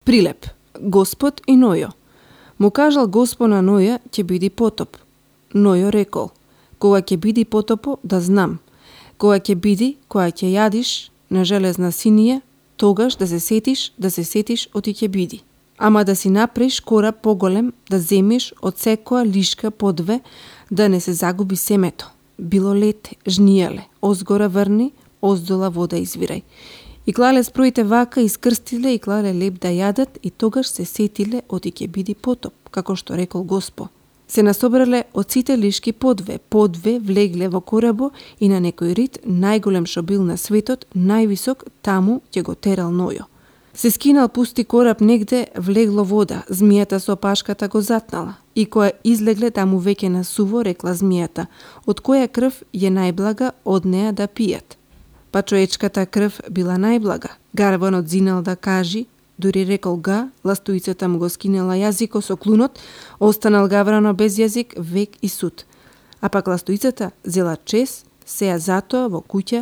Прилеп. Господ и Нојо. Му кажал Господ на Ноја ќе биде потоп. Нојо рекол: кога ќе биде потопо, да знам. Кога ќе биде, кога ќе јадиш на железна синија, тогаш да се сетиш оти ќе биде. Ама да си направиш кораб поголем, да земеш од секоја лишка по две, да не се загуби семето. Било лете, жнијале, озгора врни, оздола вода извирај. И клале спроите вака, искрстиле и клале леб да јадат, и тогаш се сетиле оти ќе биде потоп, како што рекол Госпо. Се насобрале од сите лишки по две влегле во корабо и на некој рит најголем што бил на светот, највисок, таму ќе го терал Нојо. Се скинал пусти кораб негде, влегло вода, змијата со опашката го затнала. И која излегле таму веќе на суво, рекла змијата: од која крв е најблага, од неа да пијат. Па човечката крв била најблага. Гарванот зинал да кажи, дури рекол га, ластуицата му го скинела јазикот со клунот, останал гаврано без јазик век и суд. А пак ластуицата зела чест, сеја затоа во куќа